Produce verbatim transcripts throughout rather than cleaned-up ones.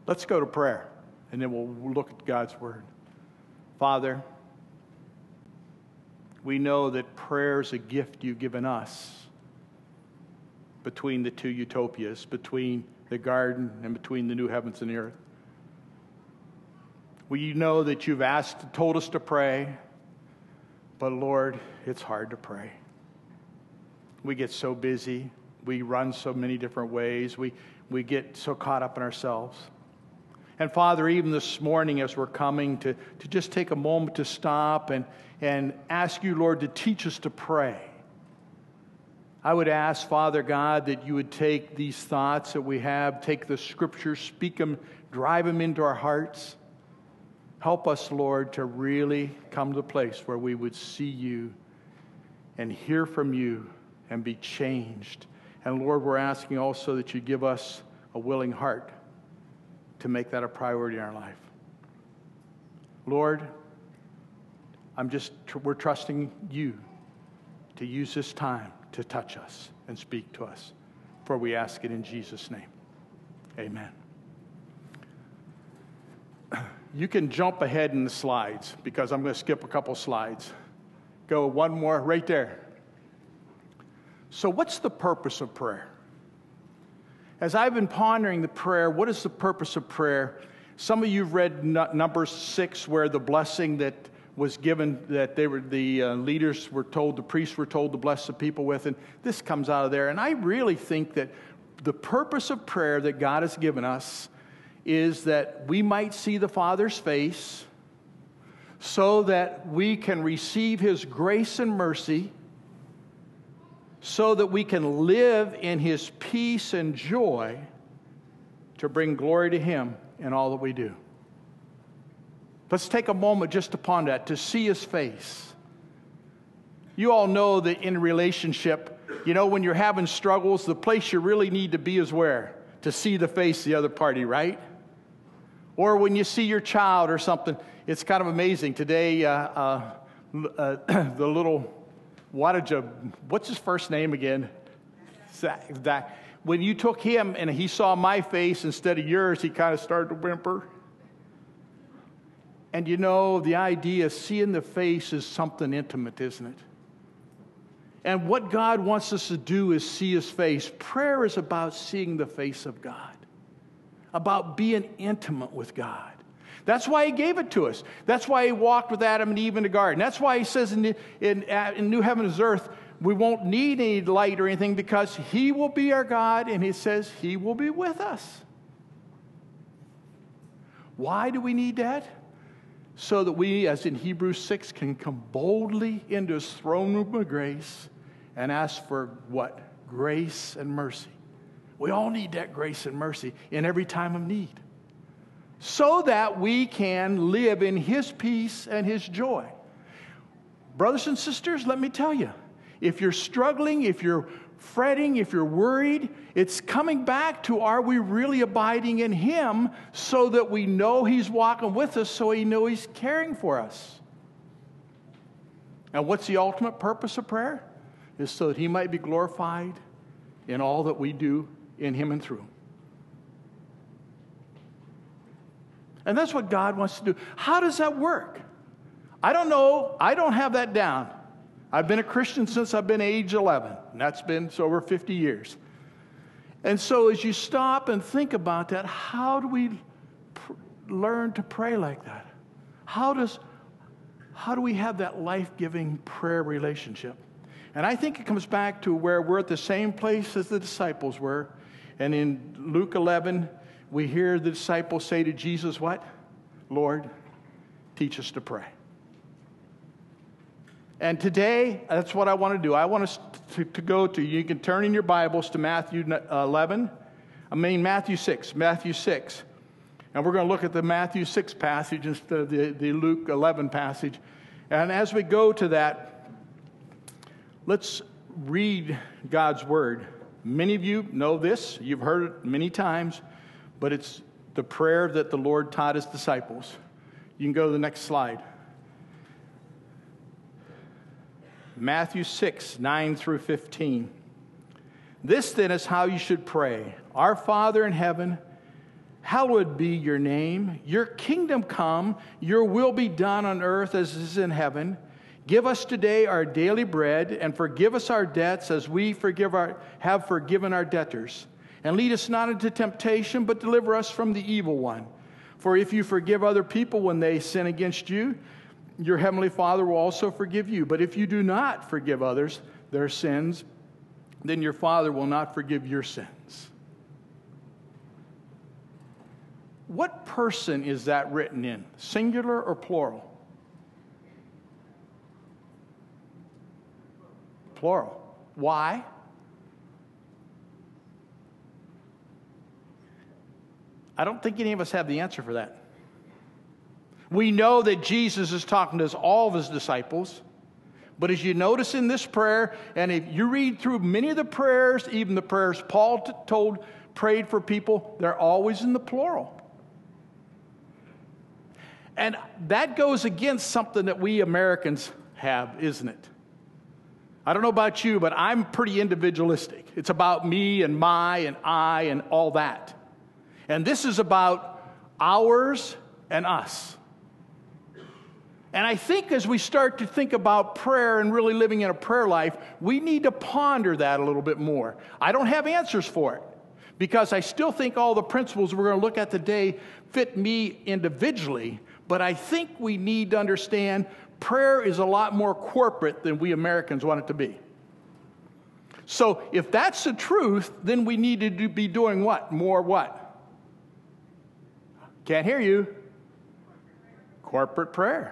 Let's go to prayer, and then we'll look at God's Word. Father, we know that prayer is a gift you've given us between the two utopias, between the garden and between the new heavens and the earth. We know that you've asked, told us to pray, but Lord, it's hard to pray. We get so busy. We run so many different ways. We, we get so caught up in ourselves. And Father, even this morning as we're coming to, to just take a moment to stop and, and ask you, Lord, to teach us to pray. I would ask, Father God, that you would take these thoughts that we have, take the Scriptures, speak them, drive them into our hearts. Help us, Lord, to really come to the place where we would see you and hear from you and be changed. And Lord, we're asking also that you give us a willing heart to make that a priority in our life. Lord, I'm just, we're trusting you to use this time to touch us and speak to us. For we ask it in Jesus' name. Amen. You can jump ahead in the slides because I'm going to skip a couple slides. Go one more right there. So what's the purpose of prayer? As I've been pondering the prayer, what is the purpose of prayer? Some of you have read Numbers six, where the blessing that was given, that they were the uh, leaders were told, the priests were told to bless the people with, and this comes out of there. And I really think that the purpose of prayer that God has given us is that we might see the Father's face, so that we can receive His grace and mercy, so that we can live in His peace and joy to bring glory to Him in all that we do. Let's take a moment just upon that, to see His face. You all know that in a relationship, you know, when you're having struggles, the place you really need to be is where? To see the face of the other party, right? Or when you see your child or something, it's kind of amazing. Today, uh, uh, uh, the little... Wadija, what's his first name again? Zach, Zach. When you took him and he saw my face instead of yours, he kind of started to whimper. And you know, the idea of seeing the face is something intimate, isn't it? And what God wants us to do is see His face. Prayer is about seeing the face of God, about being intimate with God. That's why He gave it to us. That's why He walked with Adam and Eve in the garden. That's why He says in, the, in, in New Heaven and Earth, we won't need any light or anything, because He will be our God, and He says He will be with us. Why do we need that? So that we, as in Hebrews six, can come boldly into His throne room of grace and ask for what? Grace and mercy. We all need that grace and mercy in every time of need, so that we can live in His peace and His joy. Brothers and sisters, let me tell you, if you're struggling, if you're fretting, if you're worried, it's coming back to, are we really abiding in Him, so that we know He's walking with us, so we know He's caring for us. And what's the ultimate purpose of prayer? Is so that He might be glorified in all that we do in Him and through Him. And that's what God wants to do. How does that work? I don't know. I don't have that down. I've been a Christian since I've been age eleven. And that's been so over fifty years. And so as you stop and think about that, how do we pr- learn to pray like that? How does, how do we have that life-giving prayer relationship? And I think it comes back to where we're at the same place as the disciples were. And in Luke eleven, we hear the disciples say to Jesus, what? Lord, teach us to pray. And today, that's what I want to do. I want us to, to go to, you can turn in your Bibles to Matthew eleven, I mean Matthew six, Matthew six. And we're going to look at the Matthew six passage instead of the, the Luke eleven passage. And as we go to that, let's read God's Word. Many of you know this. You've heard it many times. But it's the prayer that the Lord taught His disciples. You can go to the next slide. Matthew six, nine through fifteen. This then is how you should pray. Our Father in heaven, hallowed be your name. Your kingdom come. Your will be done on earth as it is in heaven. Give us today our daily bread, and forgive us our debts as we forgive our, have forgiven our debtors. And lead us not into temptation, but deliver us from the evil one. For if you forgive other people when they sin against you, your heavenly Father will also forgive you. But if you do not forgive others their sins, then your Father will not forgive your sins. What person is that written in? Singular or plural? Plural. Why? I don't think any of us have the answer for that. We know that Jesus is talking to all of his disciples. But as you notice in this prayer, and if you read through many of the prayers, even the prayers Paul t- told, prayed for people, they're always in the plural. And that goes against something that we Americans have, isn't it? I don't know about you, but I'm pretty individualistic. It's about me and my and I and all that. And this is about ours and us. And I think as we start to think about prayer and really living in a prayer life, we need to ponder that a little bit more. I don't have answers for it, because I still think all the principles we're going to look at today fit me individually, but I think we need to understand prayer is a lot more corporate than we Americans want it to be. So if that's the truth, then we need to do, be doing what? More what? Can't hear you. Corporate prayer.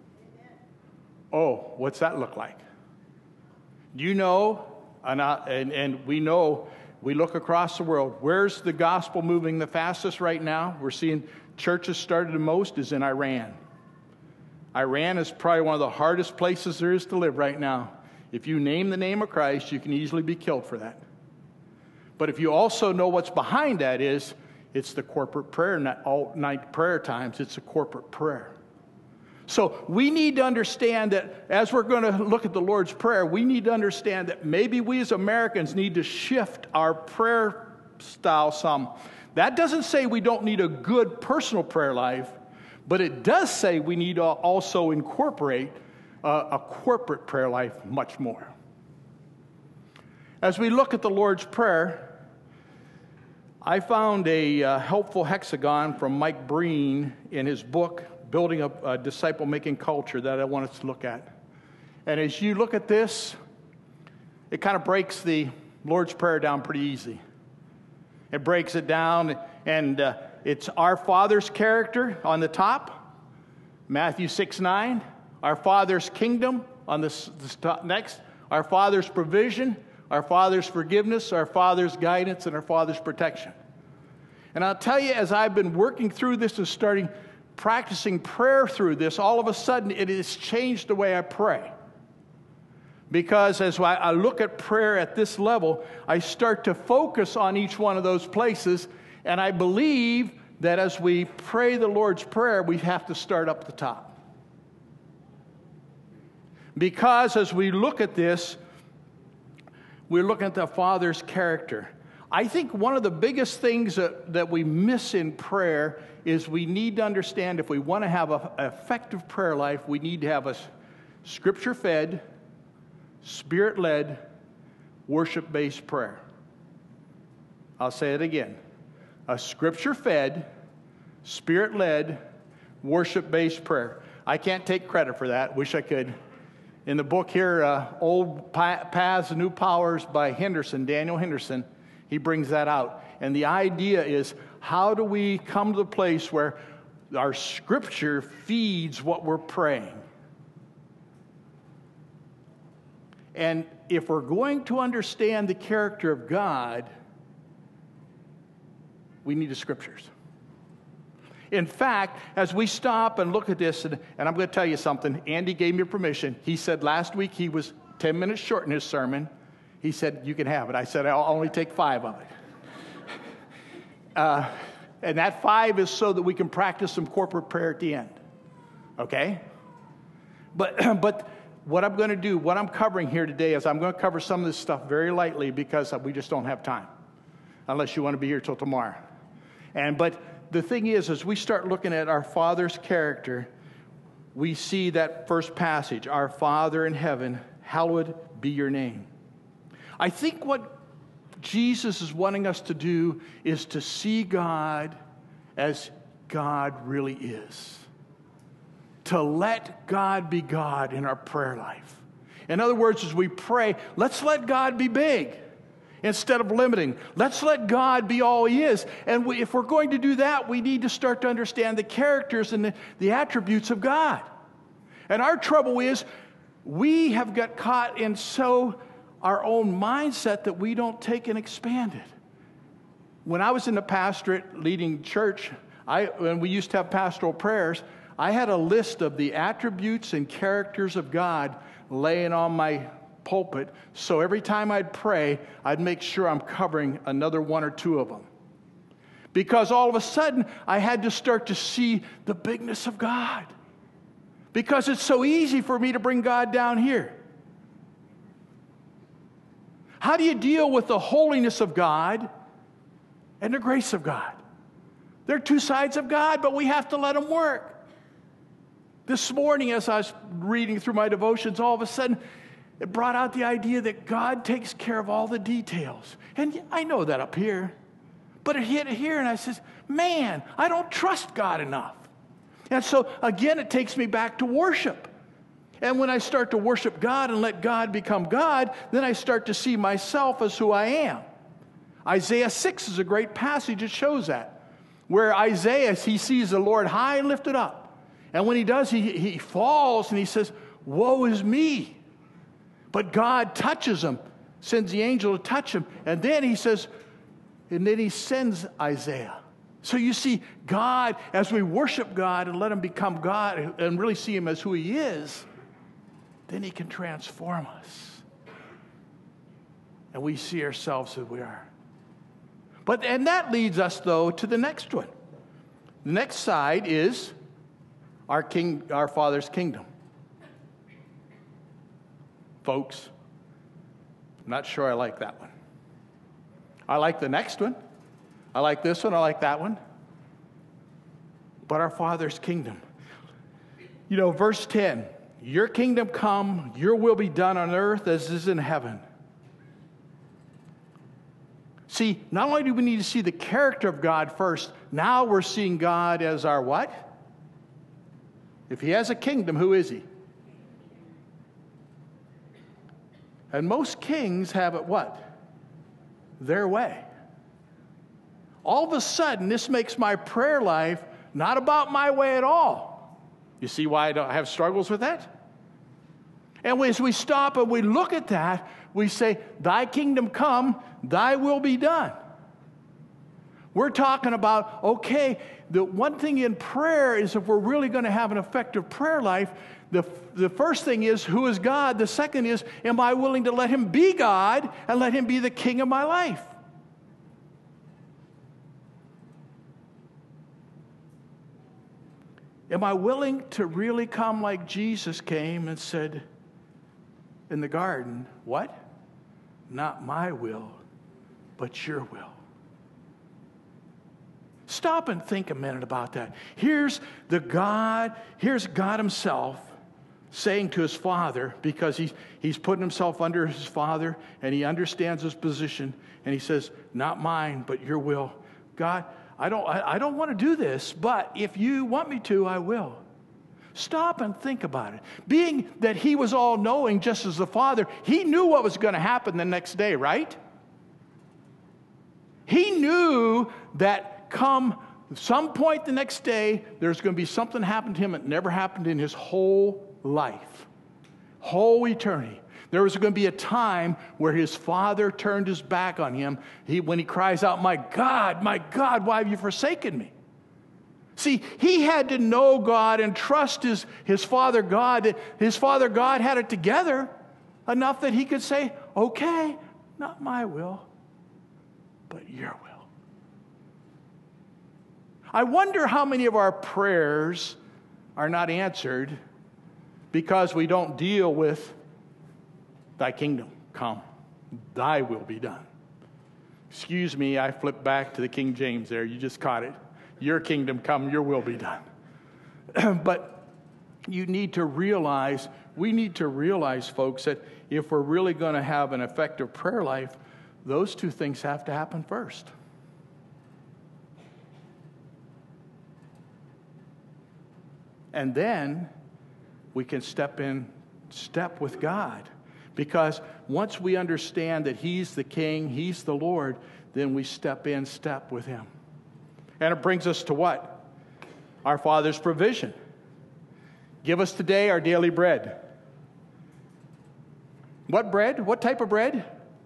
Oh, what's that look like? You know, and, I, and, and we know, we look across the world, where's the gospel moving the fastest right now? We're seeing churches started the most is in Iran. Iran is probably one of the hardest places there is to live right now. If you name the name of Christ, you can easily be killed for that. But if you also know what's behind that is, it's the corporate prayer, not all night prayer times, it's a corporate prayer. So we need to understand that as we're going to look at the Lord's Prayer, we need to understand that maybe we as Americans need to shift our prayer style some. That doesn't say we don't need a good personal prayer life, but it does say we need to also incorporate a, a corporate prayer life much more. As we look at the Lord's Prayer, I found a uh, helpful hexagon from Mike Breen in his book, Building a, a Disciple-Making Culture, that I want us to look at. And as you look at this, it kind of breaks the Lord's Prayer down pretty easy. It breaks it down, and uh, it's our Father's character on the top, Matthew six nine. Our Father's kingdom on the, the top, next. Our Father's provision, our Father's forgiveness, our Father's guidance, and our Father's protection. And I'll tell you, as I've been working through this and starting practicing prayer through this, all of a sudden it has changed the way I pray. Because as I look at prayer at this level, I start to focus on each one of those places, and I believe that as we pray the Lord's Prayer, we have to start up the top. Because as we look at this, we're looking at the Father's character. I think one of the biggest things that, that we miss in prayer is we need to understand if we want to have an effective prayer life, we need to have a Scripture-fed, Spirit-led, worship-based prayer. I'll say it again. A Scripture-fed, Spirit-led, worship-based prayer. I can't take credit for that. Wish I could. In the book here, uh, Old Paths, New Powers by Henderson, Daniel Henderson, he brings that out. And the idea is, how do we come to the place where our Scripture feeds what we're praying? And if we're going to understand the character of God, we need the Scriptures. In fact, as we stop and look at this, and, and I'm going to tell you something, Andy gave me permission. He said last week he was ten minutes short in his sermon. He said, you can have it. I said, I'll only take five of it. uh, and that five is so that we can practice some corporate prayer at the end. Okay? But, but what I'm going to do, what I'm covering here today is I'm going to cover some of this stuff very lightly because we just don't have time. Unless you want to be here till tomorrow. And but the thing is, as we start looking at our Father's character, we see that first passage, our Father in heaven, hallowed be your name. I think what Jesus is wanting us to do is to see God as God really is. To let God be God in our prayer life. In other words, as we pray, let's let God be big instead of limiting. Let's let God be all He is. And we, if we're going to do that, we need to start to understand the characters and the, the attributes of God. And our trouble is we have got caught in so our own mindset that we don't take and expand it. When I was in the pastorate leading church, I, when we used to have pastoral prayers, I had a list of the attributes and characters of God laying on my pulpit. So every time I'd pray, I'd make sure I'm covering another one or two of them. Because all of a sudden, I had to start to see the bigness of God. Because it's so easy for me to bring God down here. How do you deal with the holiness of God and the grace of God? They're two sides of God, but we have to let them work. This morning, as I was reading through my devotions, all of a sudden, it brought out the idea that God takes care of all the details. And I know that up here. But it hit here, and I says, man, I don't trust God enough. And so, again, it takes me back to worship. And when I start to worship God and let God become God, then I start to see myself as who I am. Isaiah six is a great passage that shows that. Where Isaiah, he sees the Lord high and lifted up. And when he does, he, he falls and he says, woe is me. But God touches him, sends the angel to touch him. And then he says, and then he sends Isaiah. So you see, God, as we worship God and let him become God and really see him as who he is, then he can transform us. And we see ourselves as we are. But, and that leads us, though, to the next one. The next side is our king, our Father's kingdom. Folks, I'm not sure I like that one. I like the next one. I like this one. I like that one. But our Father's kingdom. You know, verse ten, your kingdom come, your will be done on earth as is in heaven. See, not only do we need to see the character of God first, now we're seeing God as our what? If he has a kingdom, who is he? And most kings have it what? Their way. All of a sudden, this makes my prayer life not about my way at all. You see why I don't have struggles with that? And as we stop and we look at that, we say, thy kingdom come, thy will be done. We're talking about, okay, the one thing in prayer is if we're really going to have an effective prayer life, the, the first thing is, who is God? The second is, am I willing to let him be God and let him be the king of my life? Am I willing to really come like Jesus came and said in the garden, what? Not my will, but your will. Stop and think a minute about that. Here's the God, here's God himself saying to his Father, because he's, he's putting himself under his Father and he understands his position, and he says, not mine, but your will. God, I don't, I, I don't want to do this, but if you want me to, I will. Stop and think about it. Being that he was all-knowing just as the Father, he knew what was going to happen the next day, right? He knew that come some point the next day, there's going to be something happen to him that never happened in his whole life, whole eternity. There was going to be a time where his Father turned his back on him. He, when he cries out, my God, my God, why have you forsaken me? See, he had to know God and trust his, his Father God. His Father God had it together enough that he could say, okay, not my will, but your will. I wonder how many of our prayers are not answered because we don't deal with thy kingdom come, thy will be done. Excuse me, I flipped back to the King James there. You just caught it. Your kingdom come, your will be done. But you need to realize, we need to realize, folks, that if we're really going to have an effective prayer life, those two things have to happen first. And then we can step in step with God. Because once we understand that He's the King, He's the Lord, then we step in step with Him. And it brings us to what? Our Father's provision. Give us today our daily bread. What bread? What type of bread?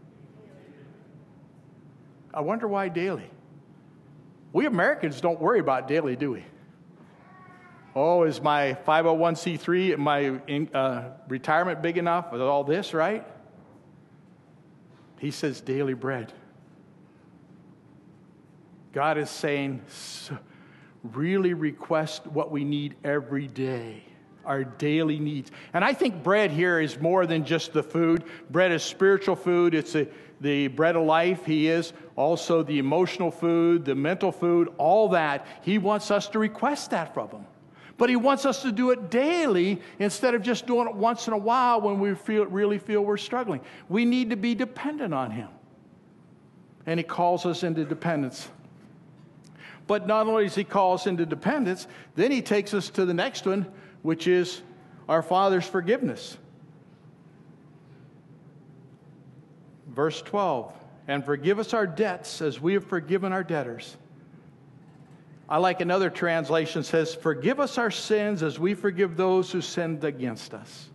I wonder why daily. We Americans don't worry about daily, do we? Oh, is my five oh one c three, my uh, retirement big enough with all this, right? He says daily bread. God is saying, really request what we need every day, our daily needs. And I think bread here is more than just the food. Bread is spiritual food. It's a, the bread of life. He is also the emotional food, the mental food, all that. He wants us to request that from Him. But He wants us to do it daily instead of just doing it once in a while when we feel, really feel we're struggling. We need to be dependent on Him. And He calls us into dependence. But not only does He call us into dependence, then He takes us to the next one, which is our Father's forgiveness. Verse twelve, and forgive us our debts as we have forgiven our debtors. I like another translation says, forgive us our sins as we forgive those who sinned against us.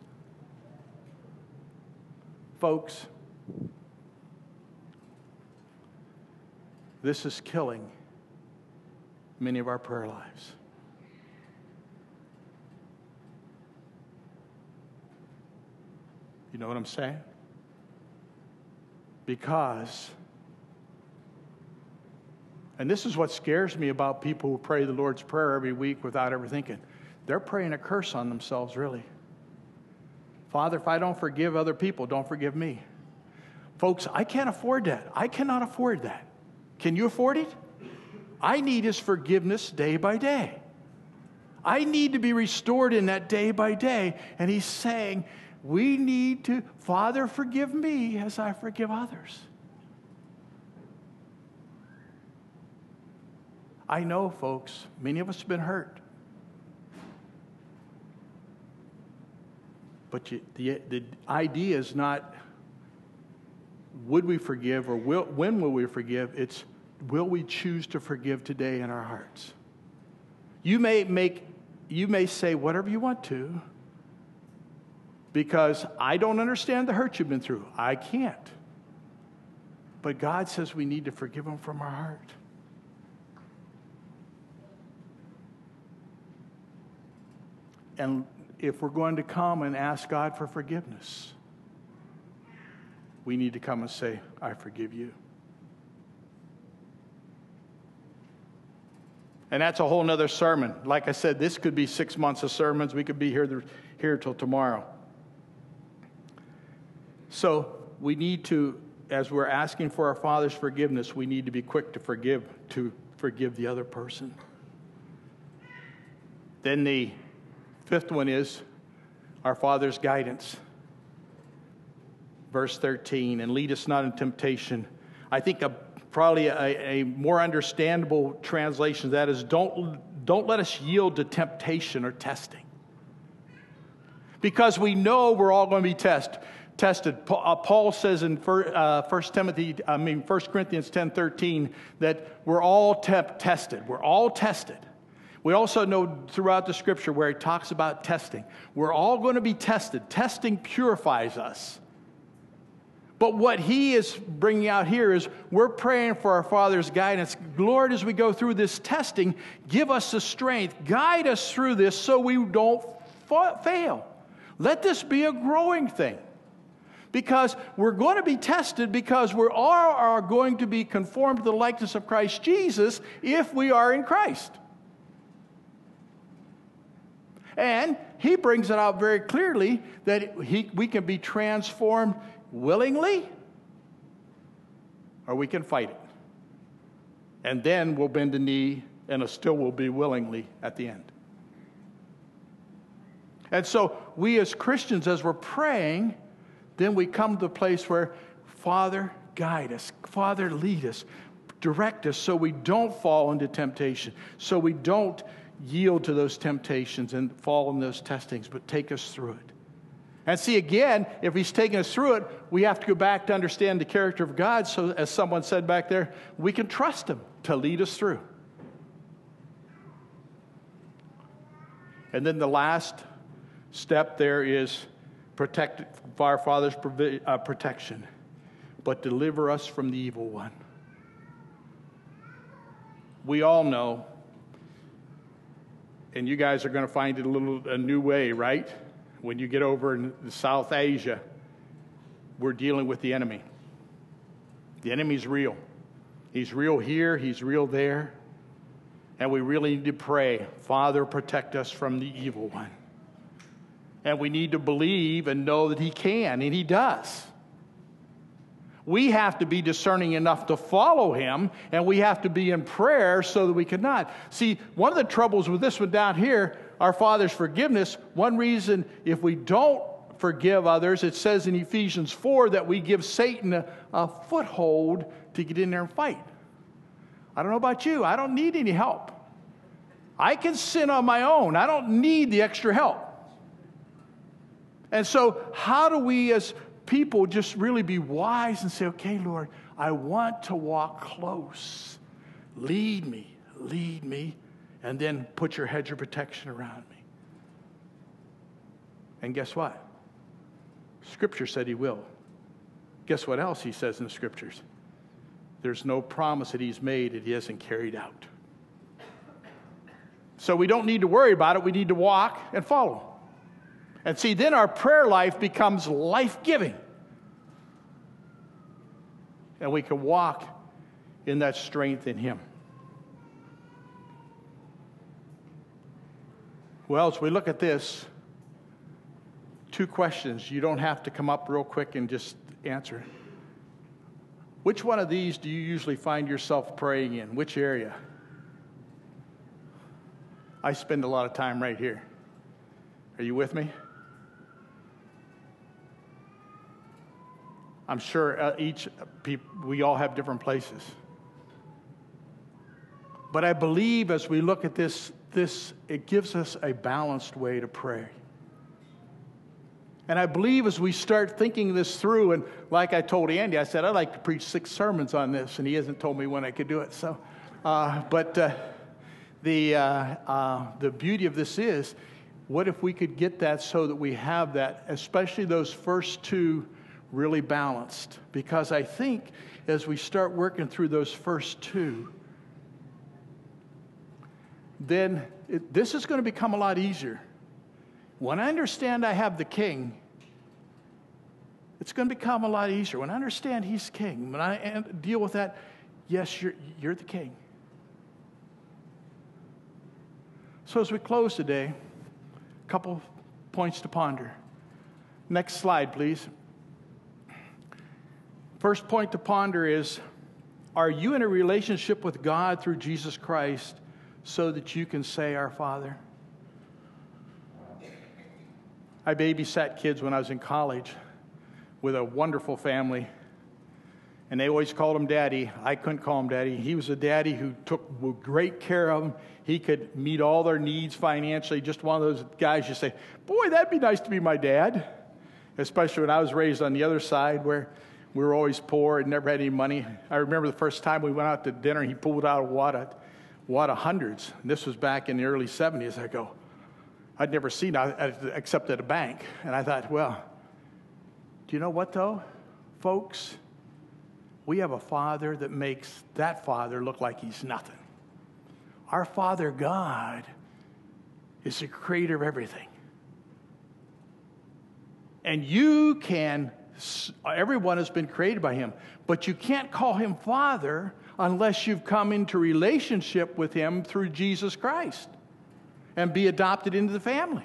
Folks, this is killing many of our prayer lives. You know what I'm saying? Because, and this is what scares me about people who pray the Lord's Prayer every week without ever thinking. They're praying a curse on themselves, really. Father, if I don't forgive other people, don't forgive me. Folks, I can't afford that. I cannot afford that. Can you afford it? I need His forgiveness day by day. I need to be restored in that day by day. And He's saying, we need to, Father, forgive me as I forgive others. I know, folks, many of us have been hurt. But you, the, the idea is not, would we forgive or will, when will we forgive? It's, will we choose to forgive today in our hearts? You may make, you may say whatever you want to, because I don't understand the hurt you've been through. I can't. But God says we need to forgive them from our heart. And if we're going to come and ask God for forgiveness, we need to come and say, I forgive you. And that's a whole nother sermon. Like I said, this could be six months of sermons. We could be here, here till tomorrow. So we need to, as we're asking for our Father's forgiveness, we need to be quick to forgive, to forgive the other person. Then the fifth one is our Father's guidance. Verse thirteen, and lead us not in temptation. I think a, probably a, a more understandable translation of that is don't, don't let us yield to temptation or testing. Because we know we're all going to be test, tested. Paul says in First Timothy, I mean First Corinthians ten thirteen that we're all temp- tested. We're all tested. We also know throughout the Scripture where it talks about testing. We're all going to be tested. Testing purifies us. But what he is bringing out here is we're praying for our Father's guidance. Lord, as we go through this testing, give us the strength. Guide us through this so we don't fa- fail. Let this be a growing thing. Because we're going to be tested because we all are going to be conformed to the likeness of Christ Jesus if we are in Christ. And he brings it out very clearly that he, we can be transformed willingly or we can fight it. And then we'll bend the knee and it still will be willingly at the end. And so we as Christians, as we're praying, then we come to the place where, Father, guide us. Father, lead us. Direct us so we don't fall into temptation, so we don't yield to those temptations and fall in those testings, but take us through it. And see, again, if he's taking us through it, we have to go back to understand the character of God, so as someone said back there, we can trust him to lead us through. And then the last step there is protect our Father's provi- uh, protection, but deliver us from the evil one. We all know, and you guys are going to find it a little a new way, right? When you get over in South Asia, we're dealing with the enemy. The enemy's real. He's real here, he's real there. And we really need to pray, Father, protect us from the evil one. And we need to believe and know that he can, and he does. We have to be discerning enough to follow him, and we have to be in prayer so that we cannot. See, one of the troubles with this one down here, our Father's forgiveness, one reason if we don't forgive others, it says in Ephesians four that we give Satan a, a foothold to get in there and fight. I don't know about you. I don't need any help. I can sin on my own. I don't need the extra help. And so how do we as people just really be wise and say, okay, Lord, I want to walk close. Lead me, lead me, and then put your hedge of protection around me. And guess what? Scripture said he will. Guess what else he says in the Scriptures? There's no promise that he's made that he hasn't carried out. So we don't need to worry about it. We need to walk and follow. And see, then our prayer life becomes life-giving. And we can walk in that strength in him. Well, as we look at this, two questions. You don't have to come up real quick and just answer. Which one of these do you usually find yourself praying in? Which area? I spend a lot of time right here. Are you with me? I'm sure uh, each people, we all have different places. But I believe as we look at this, this, it gives us a balanced way to pray. And I believe as we start thinking this through, and like I told Andy, I said, I'd like to preach six sermons on this, and he hasn't told me when I could do it. So, uh, but uh, the, uh, uh, the beauty of this is, what if we could get that so that we have that, especially those first two, really balanced? Because I think as we start working through those first two, then it, this is going to become a lot easier. When I understand I have the king, it's going to become a lot easier. When I understand he's king, when I deal with that, yes, you're, you're the king. So as we close today, a couple points to ponder. Next slide, please. First point to ponder is, are you in a relationship with God through Jesus Christ so that you can say, Our Father? I babysat kids when I was in college with a wonderful family, and they always called him Daddy. I couldn't call him Daddy. He was a daddy who took great care of them. He could meet all their needs financially. Just one of those guys you say, boy, that'd be nice to be my dad. Especially when I was raised on the other side where we were always poor and never had any money. I remember the first time we went out to dinner, he pulled out a wad of, wad of hundreds. And this was back in the early seventies. I go, I'd never seen it except at a bank. And I thought, well, do you know what, though, folks? We have a Father that makes that Father look like he's nothing. Our Father God is the creator of everything. And you can, everyone has been created by him, but you can't call him Father unless you've come into relationship with him through Jesus Christ and be adopted into the family.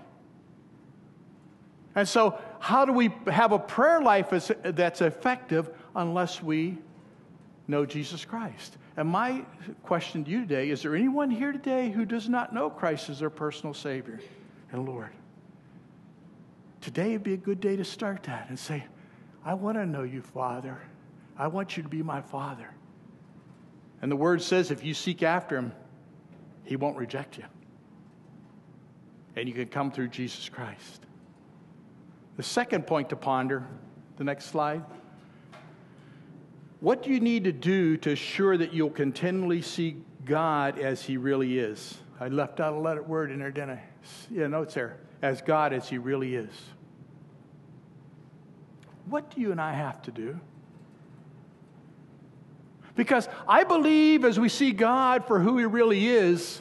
And so how do we have a prayer life that's effective unless we know Jesus Christ? And my question to you today, is there anyone here today who does not know Christ as their personal Savior and Lord? Today would be a good day to start that and say, I want to know you, Father. I want you to be my Father. And the Word says if you seek after Him, He won't reject you. And you can come through Jesus Christ. The second point to ponder, the next slide. What do you need to do to assure that you'll continually see God as He really is? I left out a letter word in there, didn't I? Yeah, no, it's there. As God as He really is. What do you and I have to do? Because I believe as we see God for who He really is,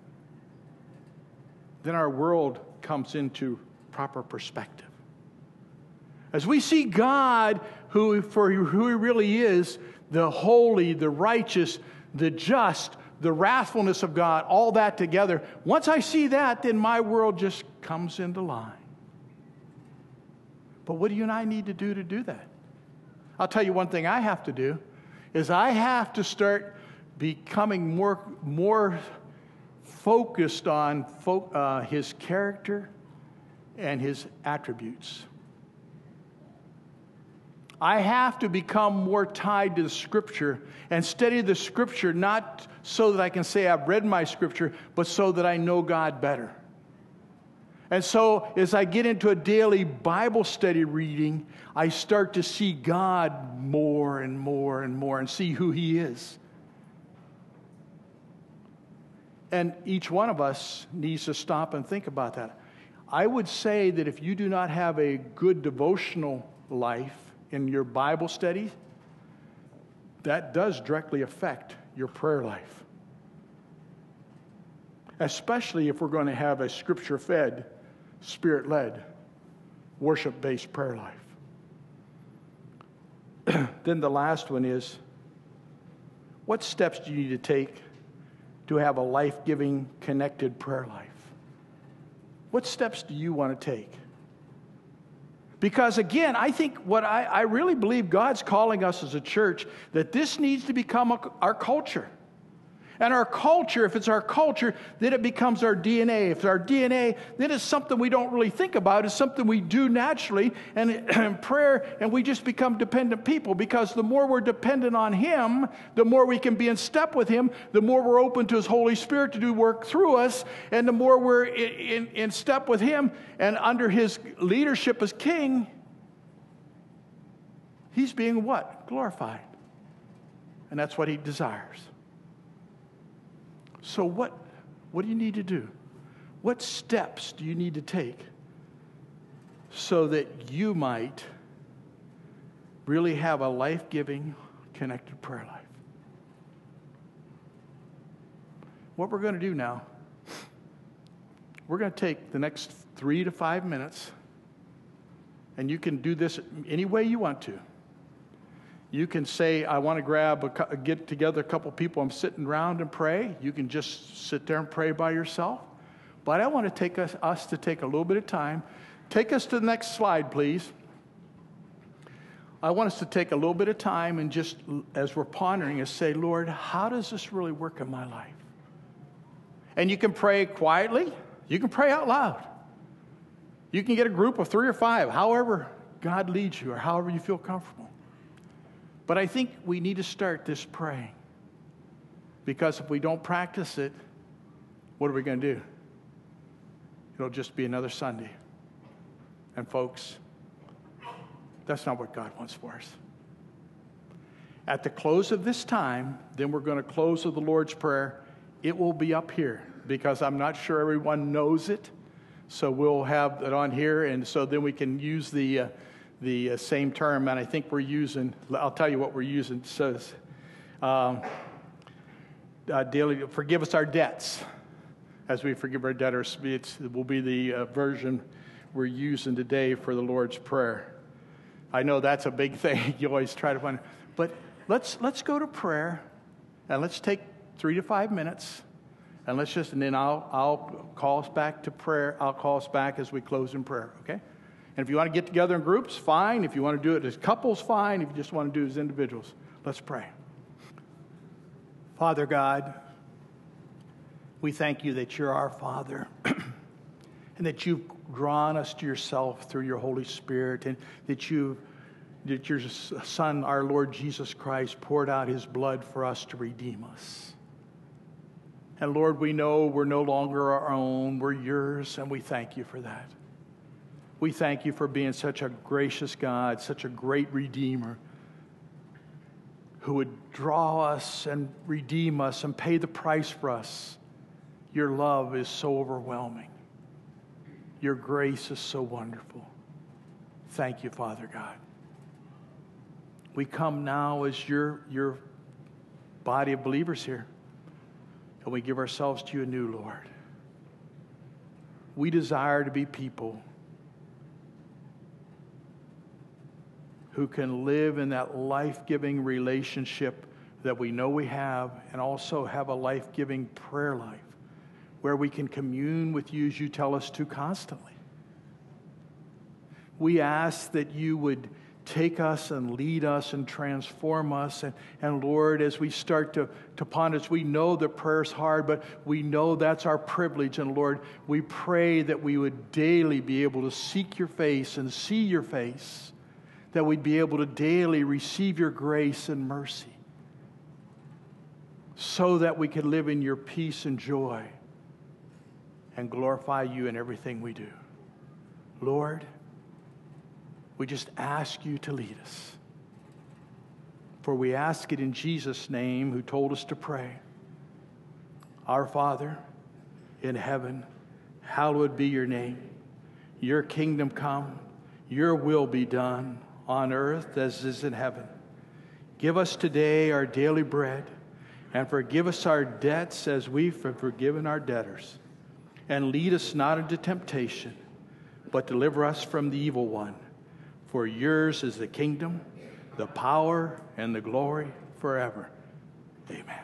then our world comes into proper perspective. As we see God who, for who He really is, the holy, the righteous, the just, the wrathfulness of God, all that together, once I see that, then my world just comes into line. But what do you and I need to do to do that? I'll tell you one thing I have to do, is I have to start becoming more, more focused on fo- uh, His character and His attributes. I have to become more tied to the Scripture and study the Scripture, not so that I can say I've read my Scripture, but so that I know God better. And so as I get into a daily Bible study reading, I start to see God more and more and more and see who He is. And each one of us needs to stop and think about that. I would say that if you do not have a good devotional life in your Bible study, that does directly affect your prayer life. Especially if we're going to have a Scripture-fed, Spirit-led, worship-based prayer life. Then the last one is, what steps do you need to take to have a life-giving, connected prayer life? What steps do you want to take? Because again, I think what I, I really believe God's calling us as a church, that this needs to become a, our culture. And our culture, if it's our culture, then it becomes our D N A. If it's our D N A, then it's something we don't really think about. It's something we do naturally. And, and prayer, and we just become dependent people. Because the more we're dependent on Him, the more we can be in step with Him, the more we're open to His Holy Spirit to do work through us, and the more we're in, in, in step with Him and under His leadership as King, He's being what? Glorified. And that's what He desires. So what, what do you need to do? What steps do you need to take so that you might really have a life-giving, connected prayer life? What we're going to do now, we're going to take the next three to five minutes, and you can do this any way you want to. You can say, I want to grab, a, get together a couple people, I'm sitting around and pray. You can just sit there and pray by yourself. But I want to take us, us to take a little bit of time. Take us to the next slide, please. I want us to take a little bit of time and just, as we're pondering, is say, Lord, how does this really work in my life? And you can pray quietly. You can pray out loud. You can get a group of three or five, however God leads you or however you feel comfortable. But I think we need to start this praying. Because if we don't practice it, what are we going to do? It'll just be another Sunday. And folks, that's not what God wants for us. At the close of this time, then we're going to close with the Lord's Prayer. It will be up here because I'm not sure everyone knows it. So we'll have it on here, and so then we can use the... Uh, the uh, same term, and I think we're using, I'll tell you what we're using. It says, um, uh, daily, forgive us our debts as we forgive our debtors. It's, it will be the uh, version we're using today for the Lord's Prayer. I know that's a big thing. You always try to find, but let's let's go to prayer, and let's take three to five minutes, and let's just, and then I'll I'll call us back to prayer. I'll call us back as we close in prayer. Okay. And if you want to get together in groups, fine. If you want to do it as couples, fine. If you just want to do it as individuals, let's pray. Father God, we thank you that you're our Father and that you've drawn us to yourself through your Holy Spirit, and that you, that your Son, our Lord Jesus Christ, poured out his blood for us to redeem us. And Lord, we know we're no longer our own, we're yours, and we thank you for that. We thank you for being such a gracious God, such a great Redeemer, who would draw us and redeem us and pay the price for us. Your love is so overwhelming. Your grace is so wonderful. Thank you, Father God. We come now as your, your body of believers here, and we give ourselves to you anew, Lord. We desire to be people who can live in that life-giving relationship that we know we have, and also have a life-giving prayer life where we can commune with you as you tell us to constantly. We ask that you would take us and lead us and transform us. And, and Lord, as we start to, to ponder this, we know that prayer's hard, but we know that's our privilege. And Lord, we pray that we would daily be able to seek your face and see your face, that we'd be able to daily receive your grace and mercy, so that we can live in your peace and joy and glorify you in everything we do. Lord, we just ask you to lead us. For we ask it in Jesus' name, who told us to pray. Our Father in heaven, hallowed be your name. Your kingdom come, your will be done on earth as is in heaven. Give us today our daily bread, and forgive us our debts as we've forgiven our debtors. And lead us not into temptation, but deliver us from the evil one. For yours is the kingdom, the power, and the glory forever. Amen.